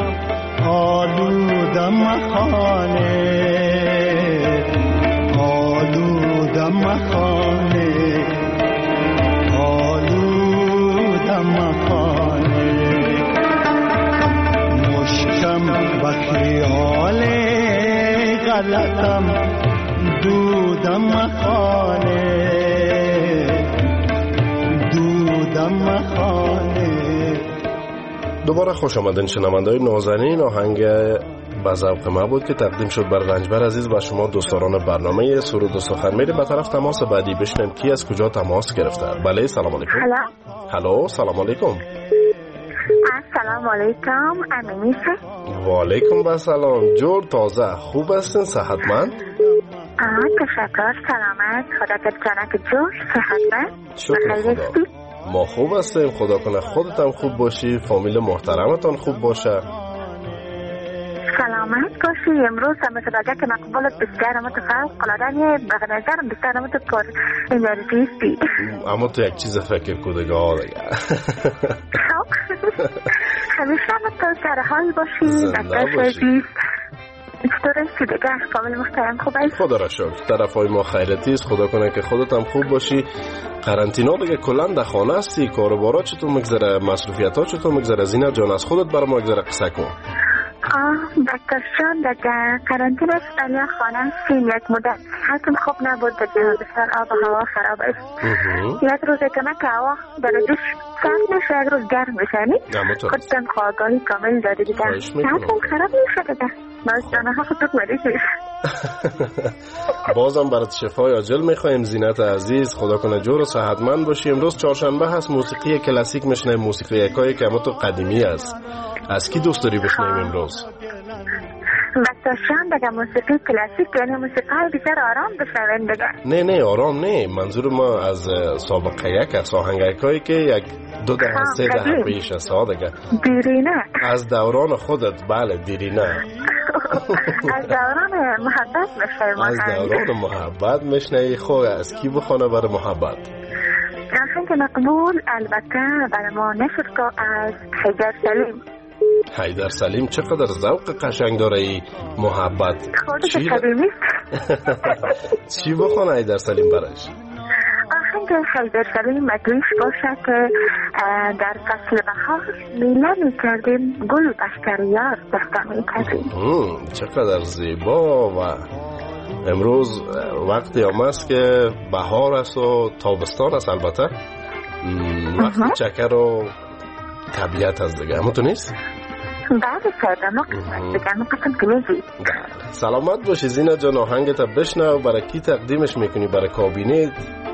آلودم خانه آلودم خانه آلودم خانه مشکم و خیال غلطم دودم خانه دودم خانه. دوباره خوش آمدین شنونده‌های نازنین. آهنگ به ذوق ما بود که تقدیم شد بر رنجبر عزیز و شما دوستان برنامه سرود و سخن. میریم به طرف تماس بعدی بشنیم کی از کجا تماس گرفته. بله سلام علیکم. هلو سلام علیکم. سلام علیکم امینیسه. و علیکم السلام. جور تازه خوب هستین صحتمند؟ تشکر سلامت خدا کنه جور صحتمند. شکر خدا ما خوب هستیم خدا کنه خودتم خوب باشی فامیل محترمتان خوب باشه سلامت باشی. امروز هم مثل که مقبولت بسیار متفاوت قلادنی به نظرم بسیار متفاوت انرژیستی اما تو یک چیز فکر کدگه ها دیگه همیشه تو سر حال باشی زنده باشی چطور هستی دیگه کامل محترم خوب هست خدا را شکر طرف های ما خیرتی است خدا کنه که خودت هم خوب باشی قرنطینه دیگه کلن در خانه هستی کاروبارا چطور مگذره مصروفیت ها چطور مگذره زینت جان از خودت برای ما یک قصه کن دکتر جان در قرنطینه است ولی خانه هستیم یک مدت حتم خوب نبود بسیار آب و هوا خراب است یک روز که من که هوا درجهش سرد میشه یک روز گرم میشه خودتم خواهگاهی کامل داده دیگه حتم خراب میشه دیگه مازدانه ها خودت مریض بازم برات شفای عاجل میخوایم زینت عزیز خدا کنه جور و صحتمند باشی. امروز چهارشنبه هست موسیقی کلاسیک میشنیم موسیقی یکایی که اما تو قدیمی است از کی دوست داری بشنیم امروز؟ بساشان دیگه موسیقی کلاسیک یعنی موسیقی بسیار آرام بشنوین دیگه نه آرام نه منظور ما از سابقه یک از آهنگایی که یک 2 دهه 3 دهه پیش است دیگه دیرینه از دوران خودت بله دیرینه از دوران محبت میشنوی از دوران محبت میشنوی خب از کی بخونه برای محبت آهنگ مقبول البته برای ما نشد که از حیدر سلیم حیدر سلیم چقدر ذوق قشنگ داره ای محبت خودش قدیمی چی بخونه حیدر سلیم براش آهنگ حیدر سلیم مدویش باشه که در فصل بهار میله میکردیم گل بشکریار دسته میکردیم چقدر زیبا و امروز وقتی هم است که بهار است و تابستان است البته وقتی چکر و طبیعت از دیگه همون تو نیست؟ بله ساده ما قسمت دیگه ما قسم کنیزی سلامت باشی زینت جان آهنگت بشنو برای کی تقدیمش میکنی برای کابینت؟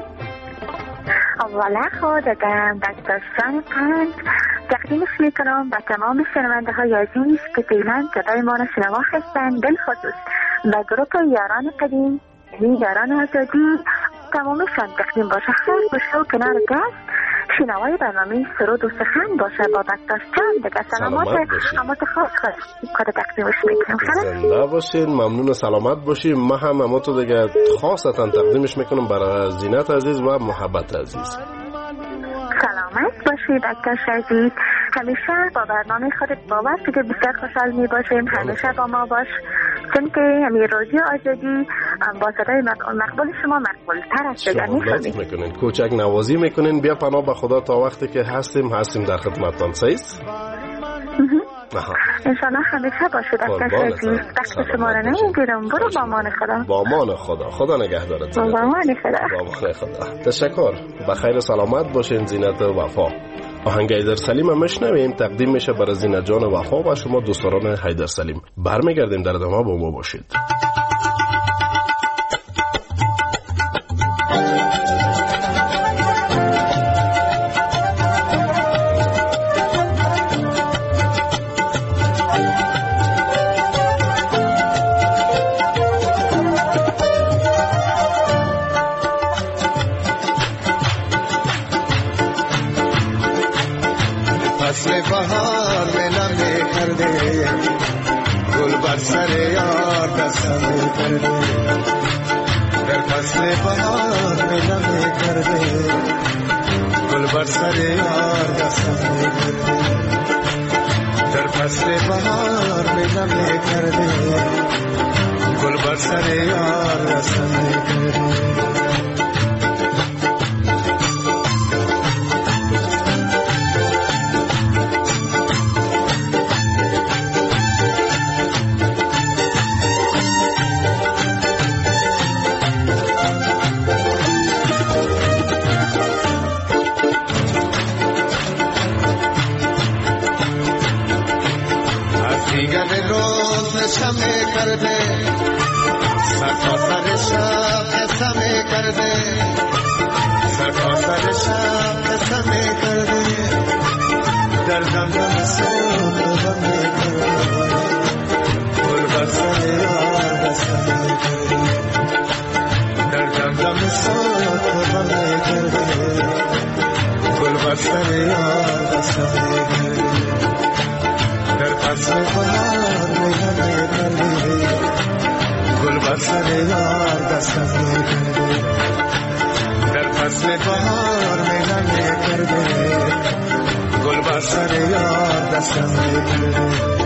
اولا خود دادم دستاشان پنج تقدیمش میکنم به تمام شنونده های عزیز که فعلا صدای ما را شنوا هستند بالخصوص به گروپ یاران قدیم یاران آزادی تمامشان تقدیم باشه خیر باشه و کنار دست شنوای برنامه سرود و سخن باشه با بکتاشان دیگه سلامات اما خاص کار تقدیمش میکنم زنده باشین ممنون سلامت باشین ما هم اما تو دیگه خاصتا تقدیمش میکنم برای زینت عزیز و محبت عزیز سلامت باشی بکتاش عزیز همیشه با برنامه خودت باور که بسیار خوشحال می باشیم همیشه با ما باش چون که همین رادیو آزادی با صدای مقبول شما مقبول تر است شما میکنین کوچک نوازی میکنین بیا پناه به خدا تا وقتی که هستیم در خدمتتان سیست انشالله همیشه باشید بکتاش عزیز وقت شما را نمیگیرم برو با امان خدا با امان خدا خدا نگهدارت با امان خدا تشکر بخیر سلامت باشین زینت وفا آهنگ حیدر سلیم هم میشنویم تقدیم میشه برای زینت جان وفا و شما دوستان حیدر سلیم برمیگردیم در ادامه با ما باشید सरे यार فصل بهار نمی کرده گل بر سر یار رسم کرده سمه کرده سرتا سر شب سمه کرده سرتا سر شب سمه کرده در دم سود بمه کرده گل بر سر یار سمه کرده در دم سود بمه کرده گل بر سر یار سمه کرده در فصل بهار نگاه کرده گل بر سر یار دستم کرده در فصل بهار نگاه کرده گل بر سر یار دستم کرده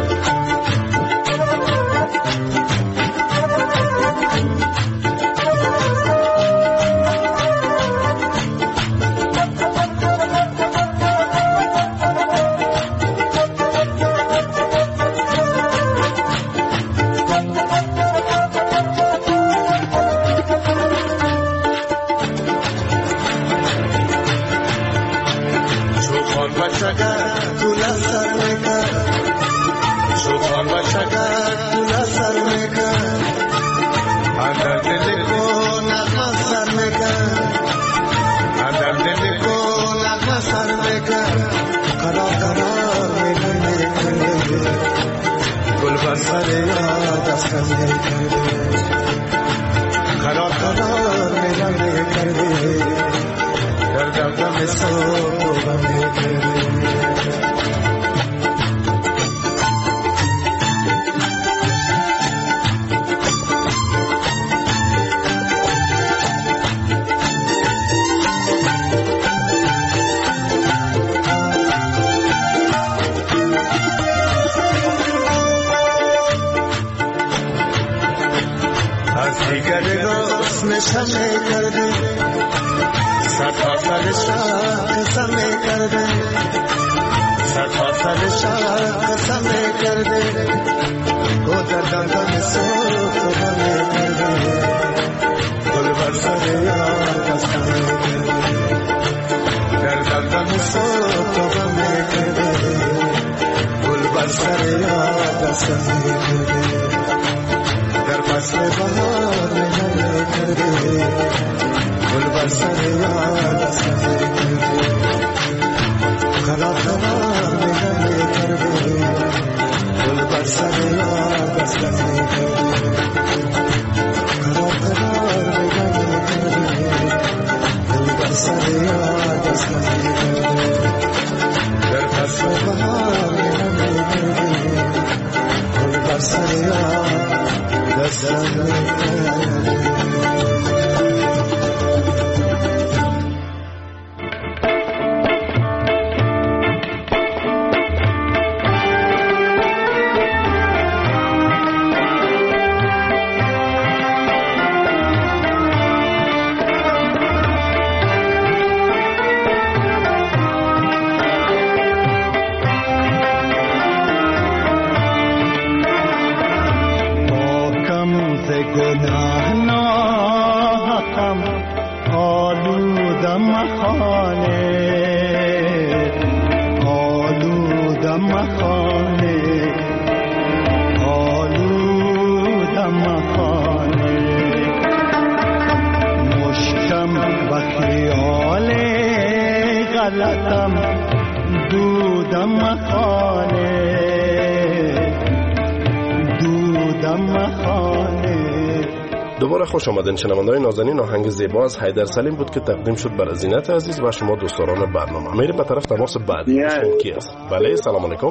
دوباره خوش آمدین شنونده‌های نازنین. آهنگ زیبا از حیدر سلیم بود که تقدیم شد برای زینت عزیز و شما دوستداران برنامه. میریم به طرف تماس بعدی. کی است؟ بله، سلام علیکم.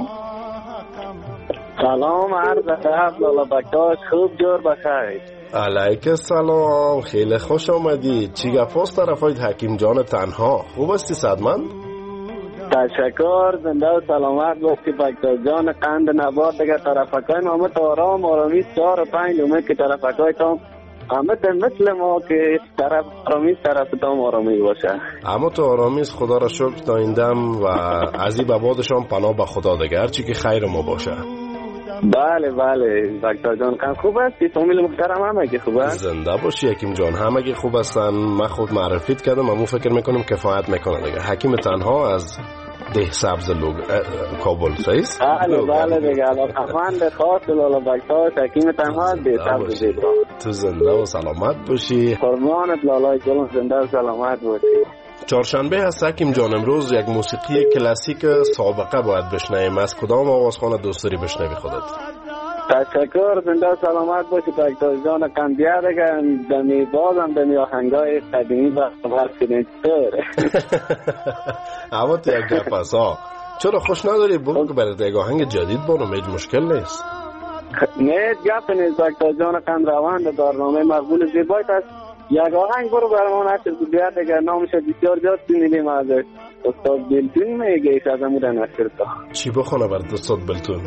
سلام، عرض ادب لالا بکاش، خوب جور بخیر. علیک السلام، خیلی خوش آمدی. چی گپ است طرفای حکیم جان تنها؟ خوب هستی صدمند؟ تشکر. زنده و سلامت باشی بکتا جان. قند نبات دیگه طرفکای ما همه آرام آرامی 4 و 5 اومد که طرفکای تا همه مثل ما که طرف آرامی طرف تا آرامی باشه. اما تو آرامی خدا را شکر تا این دم و از این بابادشان پناه به خدا دیگه هرچی که خیر ما باشه. بله بکتا جان قند خوب هستی؟ فامیل محترم همه که خوب هست؟ زنده باشی حکیم جان. همه که خوب هستن. من خود معرفیت کردم امو فکر میکنم کفایت میکنه دیگه. حکیم تنها از ده سبز کابل سایست. بله دیگه علاقمند خاص لالا بکتاش حکیم تنها ده سبز دیبرا. تو زنده و سلامت باشی. قربانت لالای جلون. زنده و سلامت باشی. چهارشنبه هست حکیم جان. امروز یک موسیقی کلاسیک سابقه باید بشنویم. از کدام آوازخوان دوست داری بشنوی خودت؟ تشکر. زنده و سلامت باشی بکتاش جان. قندیه دیگه دمی بازم دمی آهنگای قدیمی برقبر سینیتر. اما تو یک گپ هست ها. چرا خوش نداری بگو که برای یک آهنگ جدید بانم هیچ مشکل نیست. نه گپ نیست بکتاش جان. قند روند برنامه مقبول زیبایت است. یک آهنگ برو برمان نشر بیاد دیگه. نامش بسیار زیاد میدیم از استاد بلتون میگه ایش از امور نشر تا. چی بخونه برد استاد بلتون؟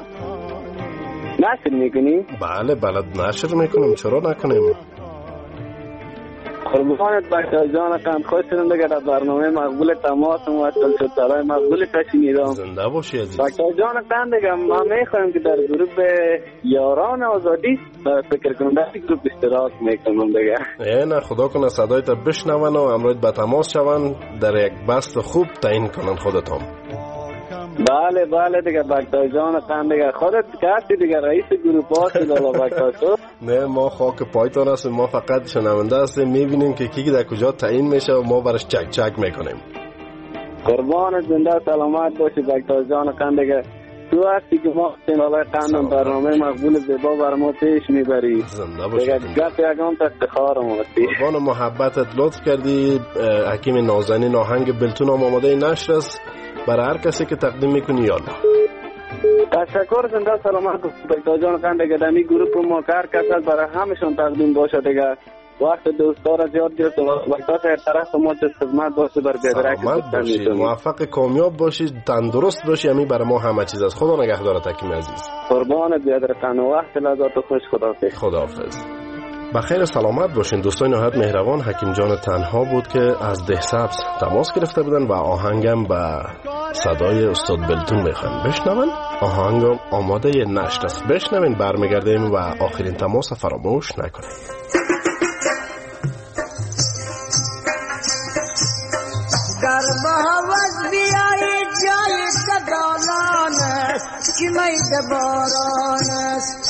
نشر میکنی؟ بله نشر میکنم. چرا نکنیم؟ قربانت بکتا جان. قند خوش شدم دیگه در برنامه مقبول تماس موصل شد. سرای مقبول تشنیدم. زنده باشی عزیز. بکتا جان قند دیگه ما میخوایم که در گروپ یاران آزادی فکر کنم در گروپ اشتراک میکنم دیگه. نه خدا کنه صدای تا بشنون و امروز به تماس شون در یک بست خوب تعیین کنن خودتون. بله دیگه بکتا جان. قند دیگه خودت کسی دیگه رئیس گروپ هاستی لالا بکتا شد. نه ما خاک پایتان هستیم. ما فقط شنونده هستیم. میبینیم که کی در کجا تعیین میشه و ما برش چک میکنیم. قربانت زنده سلامت باشی بکتا جان. قند دیگه تو هستی که ما سنالای قندم برنامه مقبول زیبا بر ما پیش میبری. زنده باشی. دیگه گفت یکم تفتخارم هستی. قربان محبتت لطف کردی. حکیم نازنین آهنگ بلتون هم آماده نشر است برای هر کسی که تقدیم میکنی. یالا تشکر. زنده سلامت بکتا جان. قند دیگه دمی گروپ ما کار کسل برای همشون تقدیم باشه دیگه. وقت دوستان زیاد گرفت و بکتا هر طرف ما چه خدمت باشه بر بیادرک. سلامت باشی. موفق کامیاب باشی. تندرست باشی. همین برای ما همه چیز است. خدا نگهدارت حکیم عزیز. قربانت بیادرتن و وقت لذات خوش. خداحافظ. بخیر سلامت باشین دوستان. نهایت مهربان حکیم جان تنها بود که از ده سبز تماس گرفته بودن و آهنگم به صدای استاد بلتون میخواین بشنون. آهنگم آماده نشر است. بشنوین برمیگردیم و آخرین تماس فراموش نکنیم. در باوز بیایی جای سدالان است که مید باران است.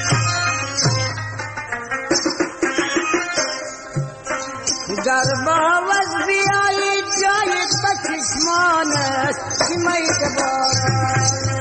در باوز بیایی جای بچشمان است که مید باران است.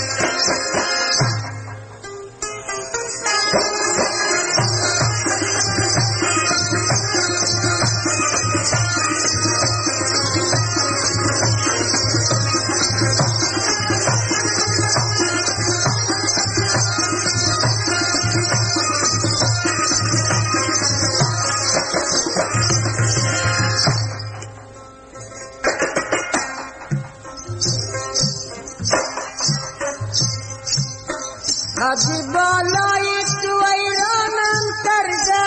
قد بالای تو ایرانم ترزا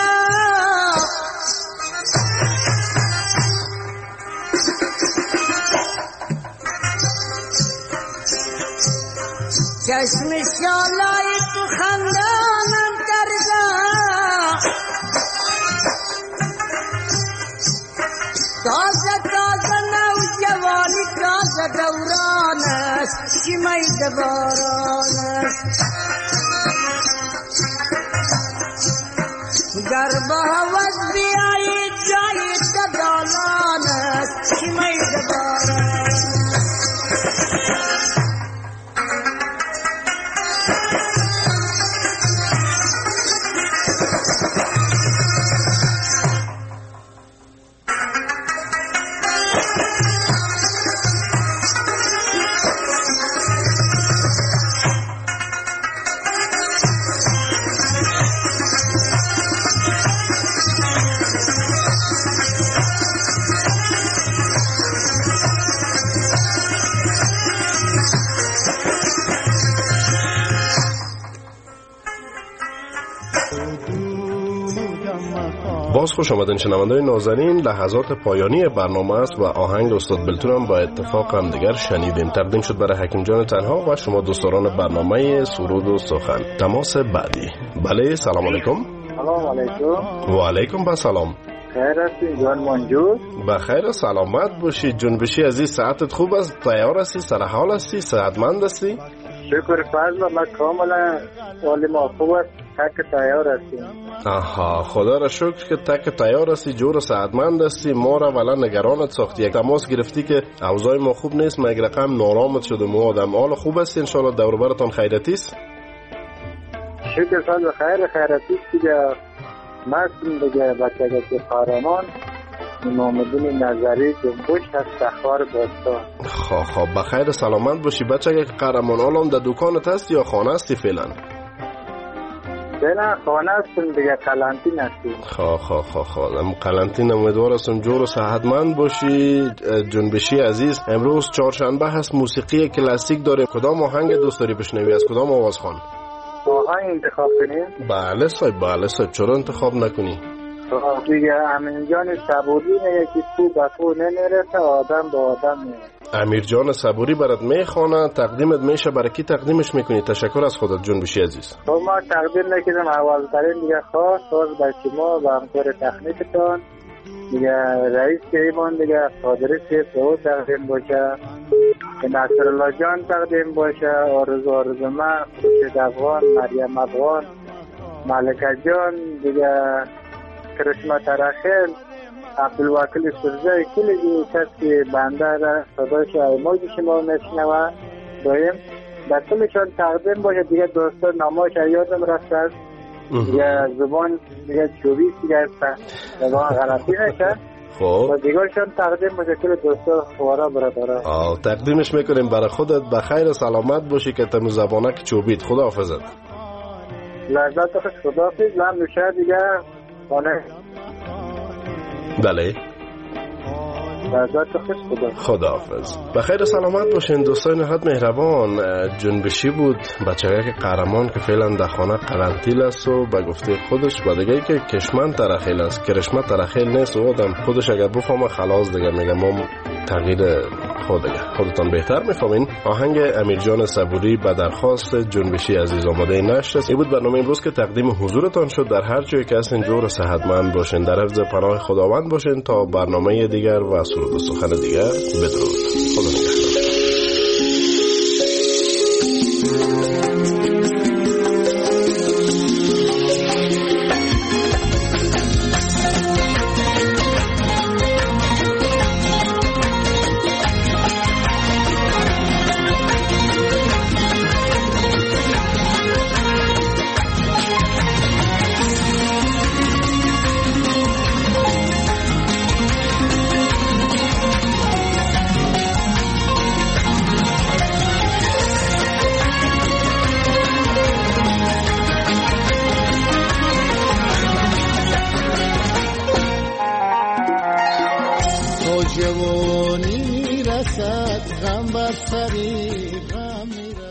چشم شالای تو خندانم ترزا تازه نوجوانی تازه دوران است که مید باران است. در باوز بیایی جای ددالان است که مید باران است. باز خوش آمدین شنوندگان نازنین. لحظات پایانی برنامه است و آهنگ استاد بلتون هم با اتفاق هم دیگر شنیدیم. تقدیم شد برای حکیم جان تنها و شما دوستان برنامه سرود و سخن. تماس بعدی. بله سلام علیکم. سلام علیکم. و علیکم با سلام. خیر هستی جان منجور؟ بخیر و سلامت باشی جنبشی عزیز. ساعتت خوب است؟ تیار هستی؟ سرحال هستی؟ صحتمند هستی؟ شکر فضل ما کاملا حال ما خوب است. تک تیار هستی. آها خدا را شکر که تک تیار هستی، جور و صحتمند هستی. ما را ولی نگرانت ساختی. یک تماس گرفتی که اوضاع ما خوب نیست، ما یک رقم نارامت شده. ما آدم حال خوب است ان شاء الله. دور و برتون خیرتی است؟ شکر فضل خیرتی است دیگه. مستم دیگه بچه که قهرمان امام الدین نظری جنبش هست سخار باستان. خب بخیر سلامت باشی. بچه که قهرمان الان در دکانت هستی یا خانه هستی فعلا؟ فعلا خانه هستم دیگه، قلنطین هستی. قلنطین امیدوار هستم جور و صحتمند باشی. جنبشی عزیز امروز چهارشنبه هست، موسیقی کلاسیک داریم. کدام آهنگ دوست داری بشنوی؟ از کدام آوازخوان؟ آهنگ انتخاب کنیم؟ بله صاحب چرا انتخاب نکنی؟ دیگه امیر جان صبوری میگه که کو به کو نمیرسه، آدم به آدم میرسه. امیر جان صبوری برات میخوانه، تقدیمت میشه. برای کی تقدیمش میکنی؟ تشکر از خودت جنبشی عزیز. ما تقدیم میکنم اولترین دیگه خاص به شما و همکار تکنیکتان دیگه، رئیس ایمان دیگه قادری سیف تقدیم باشه، نصر الله جان تقدیم باشه، آرزو من، خورشید افغان، مریم افغان، ملکه جان دیگه، کرشمه ترخیل، عبدالوکیل سرزای، کلی دیگه کسی که بنده را صدایش ایمای شما میشنوه دایم در کلشان تقدیم باشه دیگه. دوستان ناماش یادم رفته است دیگه، زبان دیگه چوبی دیگه زبان غلطی نشه. و دیگرشان تقدیم باشه کل دوستا خوارا برادرها. تقدیمش میکنیم برای خودت. بخیر و سلامت باشی که تم زبانک چوبید. خدا حافظت. لذت خوش. خدا حافظ. لام نوشه دیگه خانه. بله خدا حافظ. بخیر سلامت باشین دوستان نهایت مهربان. جنبشی بود بچه که قهرمان که فعلا در خانه قرنطینه است و به گفته خودش و دیگه که کشمن ترخیل است. کرشمه ترخیل نیست و آدم خودش اگر بفهمه خلاص دیگه میگه ما تغییر خودتان بهتر میفهمین. آهنگ امیر جان صبوری به درخواست جنبشی عزیز آماده نشر است. این بود برنامه امروز که تقدیم حضورتان شد. در هر جایی که هستین جور و صحتمند باشین، در حفظ پناه خداوند باشین. تا برنامه دیگر و سرود و سخن دیگر بدرود. خدا نگهدار.